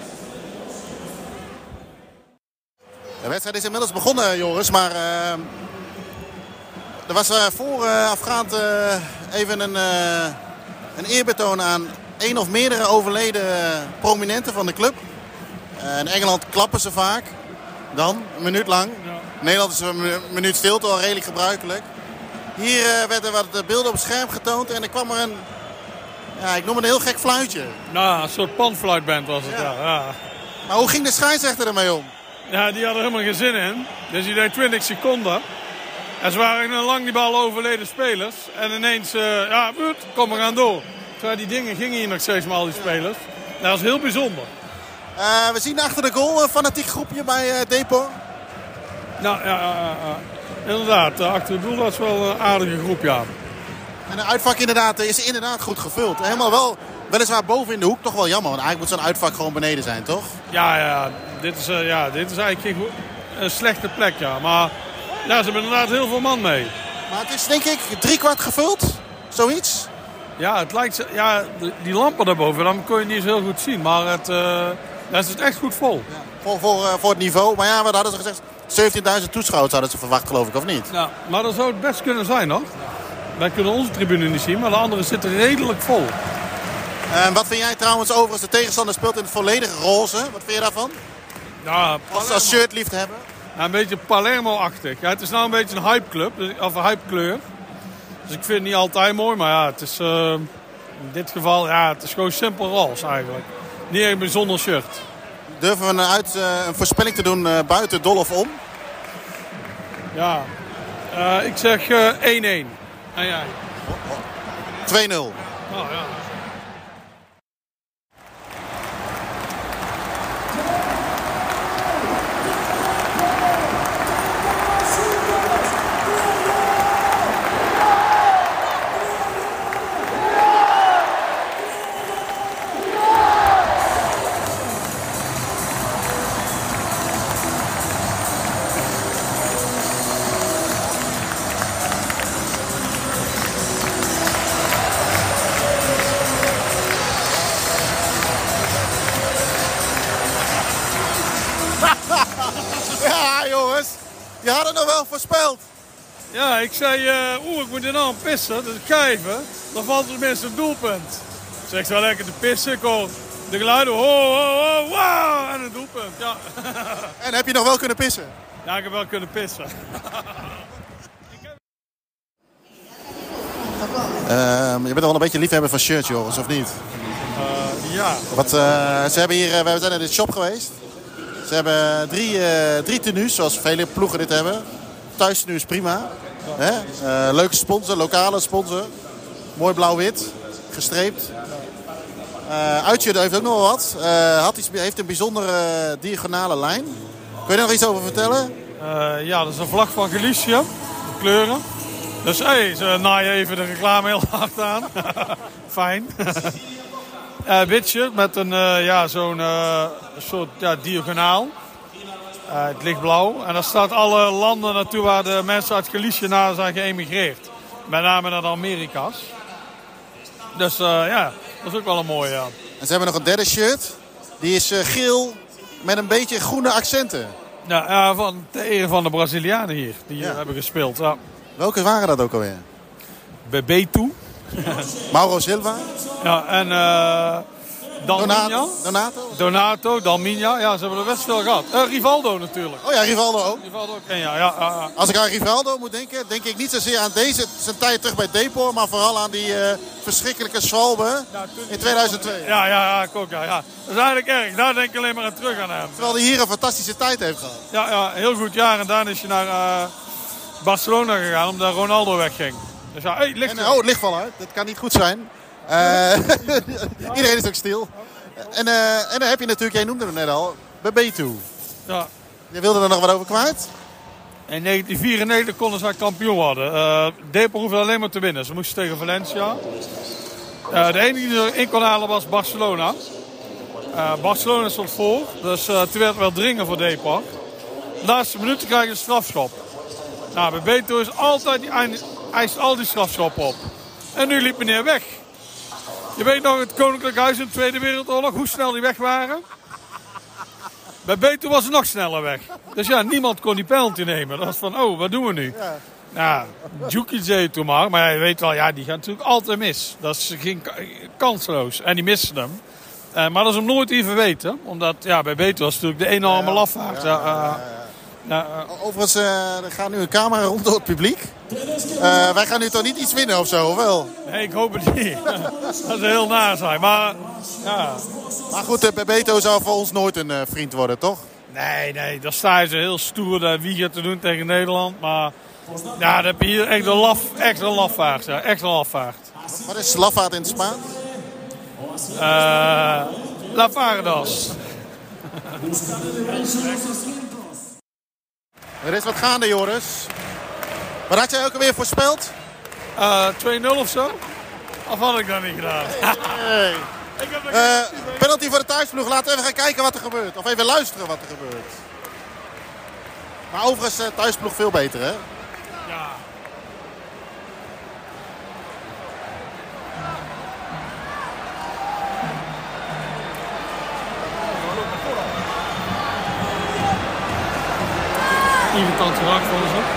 De wedstrijd is inmiddels begonnen, Joris. Maar uh, er was uh, voorafgaand uh, even een, uh, een eerbetoon aan één of meerdere overleden prominenten van de club. Uh, in Engeland klappen ze vaak. Dan, een minuut lang. Ja. In Nederland is een minuut stilte al redelijk gebruikelijk. Hier uh, werden wat beelden op het scherm getoond en er kwam er een, ja, ik noem het een heel gek fluitje. Nou, een soort panfluitband was het, ja. Ja, ja. Maar hoe ging de scheidsrechter ermee om? Ja, die had er helemaal geen zin in. Dus die deed twintig seconden. En ze waren nog lang die bal overleden spelers. En ineens, uh, ja, kom, we gaan door. Terwijl die dingen gingen hier nog steeds met al die spelers. Dat was heel bijzonder. Uh, we zien achter de goal een fanatiek groepje bij uh, Depor. Nou, ja, ja, ja. Inderdaad, achter het doel was wel een aardige groep, ja. En de uitvak inderdaad, is inderdaad goed gevuld. Helemaal wel, weliswaar boven in de hoek, toch wel jammer. Want eigenlijk moet zo'n uitvak gewoon beneden zijn, toch? Ja, ja, dit is, uh, ja, dit is eigenlijk geen, een slechte plek, ja. Maar ja, ze hebben inderdaad heel veel man mee. Maar het is denk ik driekwart gevuld, zoiets. Ja, het lijkt, ja, die lampen daarboven, dan kon je niet zo heel goed zien. Maar het, uh, dat is echt goed vol. Ja, voor, voor, uh, voor het niveau. Maar ja, wat hadden ze gezegd? zeventienduizend toeschouwers hadden ze verwacht, geloof ik, of niet? Ja, maar dat zou het best kunnen zijn, hoor. Wij kunnen onze tribune niet zien, maar de andere zitten redelijk vol. En wat vind jij trouwens over als de tegenstander speelt in het volledige roze? Wat vind je daarvan? Ja, als, als shirtliefhebber? Ja, een beetje Palermo-achtig. Ja, het is nou een beetje een hypeclub, of een hypekleur. Dus ik vind het niet altijd mooi, maar ja, het is uh, in dit geval, ja, het is gewoon simpel roze eigenlijk. Niet echt een bijzonder shirt. Durven we een, uit, uh, een voorspelling te doen uh, buiten dol of om? Ja, uh, ik zeg uh, één-één. En jij? twee nul. Oh, ja. Je had het nog wel voorspeld. Ja, ik zei, uh, oeh, ik moet hier nou pissen. Dus ik ga even. Dan valt er tenminste een doelpunt. Zeg ik wel lekker te pissen. Ik hoor de geluiden. Ho, ho, ho, wow. En een doelpunt, ja. En heb je nog wel kunnen pissen? Ja, ik heb wel kunnen pissen. uh, je bent wel een beetje liefhebber van shirts, Joris, of niet? Uh, ja. Wat, uh, ze hebben hier, uh, we zijn in de shop geweest. Ze hebben drie, uh, drie tenues, zoals vele ploegen dit hebben. Thuis tenue is prima. Hè? Uh, leuke sponsor, lokale sponsor. Mooi blauw-wit, gestreept. Uh, Uitje heeft ook nog wel wat. Uh, had iets, heeft een bijzondere uh, diagonale lijn. Kun je er nog iets over vertellen? Uh, ja, dat is een vlag van Galicië. De kleuren. Dus hey, ze naaien even de reclame heel hard aan. Fijn. Uh, wit shirt met een uh, ja, zo'n uh, soort ja, diagonaal. Uh, het lichtblauw. En daar staat alle landen naartoe waar de mensen uit Galicië naar zijn geëmigreerd. Met name naar de Amerika's. Dus uh, ja, dat is ook wel een mooie. Ja. En ze hebben nog een derde shirt. Die is uh, geel met een beetje groene accenten. Ja, uh, van de ere van de Brazilianen hier. Die ja. uh, hebben gespeeld. Ja. Welke waren dat ook alweer? Bebeto. Mauro Silva. Ja, en uh, Donato. Donato. Donato, Dalminha. Ja, ze hebben er best veel gehad. Uh, Rivaldo natuurlijk. Oh ja, Rivaldo ook. Rivaldo ook. En ja, ja, ja, ja. Als ik aan Rivaldo moet denken, denk ik niet zozeer aan deze, zijn tijd terug bij Depor, maar vooral aan die uh, verschrikkelijke Schwalbe ja, in tweeduizend twee. Ja, ja, ja, ik ook. Ja, ja. Dat is eigenlijk erg. Daar denk ik alleen maar aan terug aan hem. Terwijl hij hier een fantastische tijd heeft gehad. Ja, ja, heel goed jaar. En daarna is je naar uh, Barcelona gegaan, omdat Ronaldo wegging. Dus ja, hey, het ligt en, oh, het licht valt uit. Dat kan niet goed zijn. Uh, iedereen is ook stil. En, uh, en dan heb je natuurlijk, jij noemde het net al, Bebeto. Ja. Je wilde er nog wat over kwijt? In negentien vierennegentig konden ze kampioen worden. Uh, Depor hoefde alleen maar te winnen. Ze moesten tegen Valencia. Uh, de enige die erin kon halen was Barcelona. Uh, Barcelona stond voor, dus uh, toen werd het wel dringen voor Depor. De laatste minuten krijg je een strafschop. Nou, bij Beto is altijd, die eist al die strafschoppen op. En nu liep meneer weg. Je weet nog het Koninklijk Huis in de Tweede Wereldoorlog, hoe snel die weg waren? Bij Beto was het nog sneller weg. Dus ja, niemand kon die penalty nemen. Dat was van, oh, wat doen we nu? Ja. Nou, Djukic zei het toen maar. Maar je weet wel, ja, die gaat natuurlijk altijd mis. Dat is geen kansloos. En die missen hem. Uh, maar dat is hem nooit even weten. Omdat, ja, bij Beto was het natuurlijk de enorme ja, lafaard. Ja, ja, ja, ja. Ja, uh, Overigens, uh, er gaat nu een camera rond door het publiek. Uh, wij gaan nu toch niet iets winnen of zo, of wel? Nee, ik hoop het niet. Dat zou heel naar zijn. Maar, ja. maar goed, uh, Bebeto zou voor ons nooit een uh, vriend worden, toch? Nee, nee. Daar staan ze heel stoer de wiegen te doen tegen Nederland. Maar ja, dan heb je hier echt een, laf, echt een lafaard. Ja. Echt een lafaard. Wat is lafaard in het Spaans? Uh, Lafardos. Er is wat gaande, Joris. Wat had jij ook alweer voorspeld? Uh, twee nul of zo? Of had ik dat niet gedaan? Nee. ik heb uh, penalty voor de thuisploeg. Laten we even gaan kijken wat er gebeurt. Of even luisteren wat er gebeurt. Maar overigens, uh, thuisploeg veel beter, hè? Ja. Irritant geraakt van ze.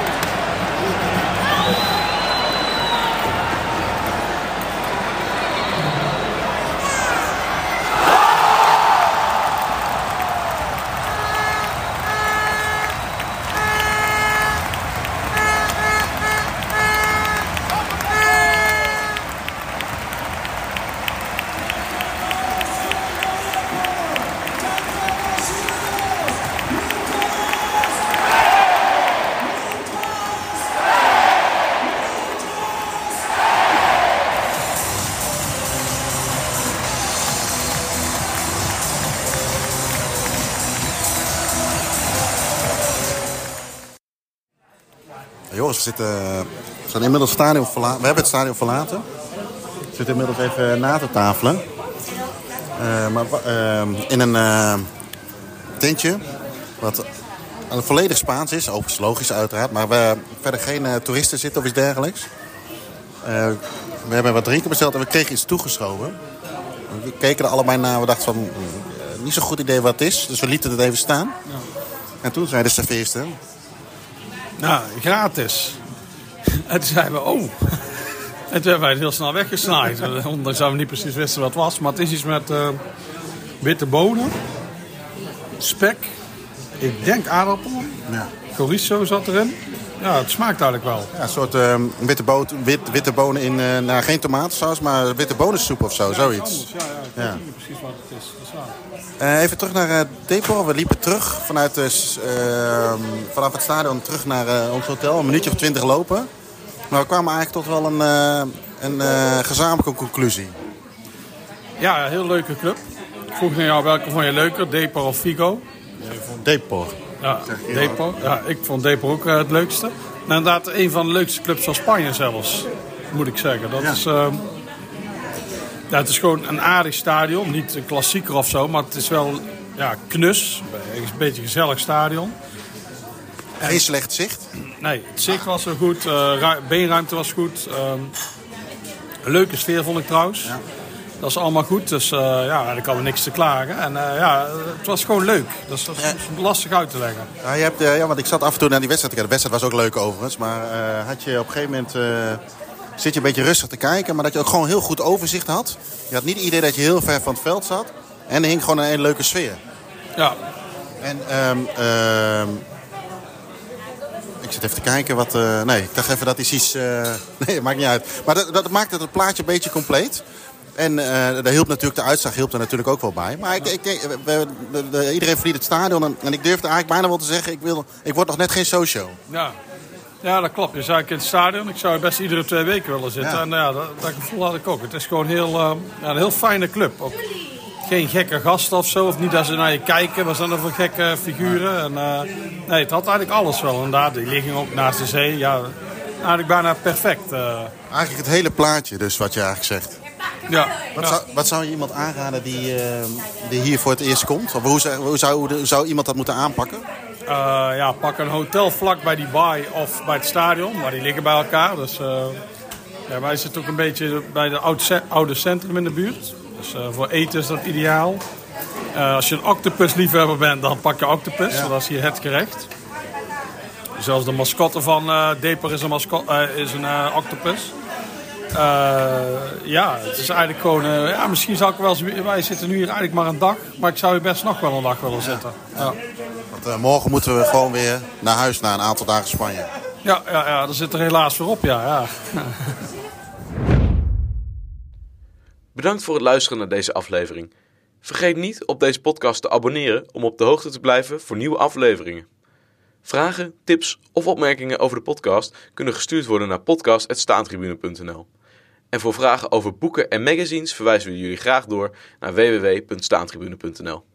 Joris, we, zitten, we zijn inmiddels het stadion verlaten. We hebben het stadion verlaten. We zitten inmiddels even na te tafelen. Uh, maar, uh, in een uh, tentje wat volledig Spaans is. Overigens logisch uiteraard. Maar we verder geen uh, toeristen zitten of iets dergelijks. Uh, we hebben wat drinken besteld en we kregen iets toegeschoven. We keken er allebei naar. We dachten van, uh, niet zo'n goed idee wat het is. Dus we lieten het even staan. Ja. En toen zei de serveerster... Nou, gratis. En toen zeiden we, oh. En toen hebben wij het heel snel weggesnaaid. Ondanks dat we niet precies wisten wat het was. Maar het is iets met uh, witte bonen, spek, ik denk aardappel, ja. Chorizo zat erin. Ja, het smaakt eigenlijk wel. Ja, een soort uh, witte, boot, wit, witte bonen in, uh, nou, geen tomatensaus, maar witte bonensoep of zo, ja, zoiets. Anders, ja, ja, ik ja. weet niet precies wat het is. Dat is waar. Uh, even terug naar uh, Depor. We liepen terug vanuit de, uh, vanaf het stadion terug naar uh, ons hotel. Een minuutje of twintig lopen. Maar we kwamen eigenlijk tot wel een, uh, een uh, gezamenlijke conclusie. Ja, een heel leuke club. Ik vroeg naar jou welke vond je leuker, Depor of Vigo? Depor. Ja, Depor. Ja, ik vond Depor ook uh, het leukste. En inderdaad, een van de leukste clubs van Spanje zelfs, moet ik zeggen. Dat ja. is... Uh, Ja, het is gewoon een aardig stadion. Niet een klassieker of zo, maar het is wel ja, knus. Een beetje een gezellig stadion. En, geen slecht zicht? Nee, het zicht was wel goed. Uh, beenruimte was goed. Uh, een leuke sfeer vond ik trouwens. Ja. Dat is allemaal goed. Dus uh, ja, daar kan we niks te klagen. En uh, ja, het was gewoon leuk. Dus dat is ja. lastig uit te leggen. Ja, je hebt, uh, ja, want ik zat af en toe naar die wedstrijd te kijken. De wedstrijd was ook leuk overigens. Maar uh, had je op een gegeven moment... Uh, zit je een beetje rustig te kijken, maar dat je ook gewoon heel goed overzicht had. Je had niet het idee dat je heel ver van het veld zat. En er hing gewoon een hele leuke sfeer. Ja. En um, um, ik zit even te kijken wat... Uh, nee, ik dacht even dat is iets... Uh, nee, maakt niet uit. Maar dat, dat maakt het plaatje een beetje compleet. En uh, daar hielp natuurlijk de uitslag hielp er natuurlijk ook wel bij. Maar ik, ik, ik, we, de, de, iedereen verliet het stadion. En, en ik durfde eigenlijk bijna wel te zeggen, ik, wil, ik word nog net geen socio. Ja. Ja, dat klopt. Je zou in het stadion. Ik zou best iedere twee weken willen zitten. Ja. En ja, dat, dat gevoel had ik ook. Het is gewoon heel, uh, ja, een heel fijne club. Ook geen gekke gasten of zo. Of niet dat ze naar je kijken. Wat zijn er voor gekke figuren? En, uh, nee, het had eigenlijk alles wel. Inderdaad, die ligging ook naast de zee. Ja, eigenlijk bijna perfect. Uh. Eigenlijk het hele plaatje dus, wat je eigenlijk zegt. Ja. Wat, ja. zou, wat zou je iemand aanraden die, uh, die hier voor het eerst komt? Of hoe, zou, hoe, zou, hoe zou iemand dat moeten aanpakken? Uh, ja, pak een hotel vlak bij die baai of bij het stadion. Maar die liggen bij elkaar. Dus uh, ja, wij zitten ook een beetje bij het oude, oude centrum in de buurt. Dus uh, voor eten is dat ideaal. Uh, als je een octopus-liefhebber bent, dan pak je octopus. Ja. Want dat is hier het gerecht. Zelfs de mascotte van uh, Deper is een, mascotte, uh, is een uh, octopus. Uh, ja, het is eigenlijk gewoon... Uh, ja, misschien zou ik wel eens... Wij zitten nu hier eigenlijk maar een dag. Maar ik zou hier best nog wel een dag willen zitten. Ja. Want uh, morgen moeten we gewoon weer naar huis na een aantal dagen Spanje. Ja, ja, ja, daar zit er helaas voor op, ja. ja. Bedankt voor het luisteren naar deze aflevering. Vergeet niet op deze podcast te abonneren om op de hoogte te blijven voor nieuwe afleveringen. Vragen, tips of opmerkingen over de podcast kunnen gestuurd worden naar podcast apenstaartje staantribune punt n l. En voor vragen over boeken en magazines verwijzen we jullie graag door naar w w w punt staantribune punt n l.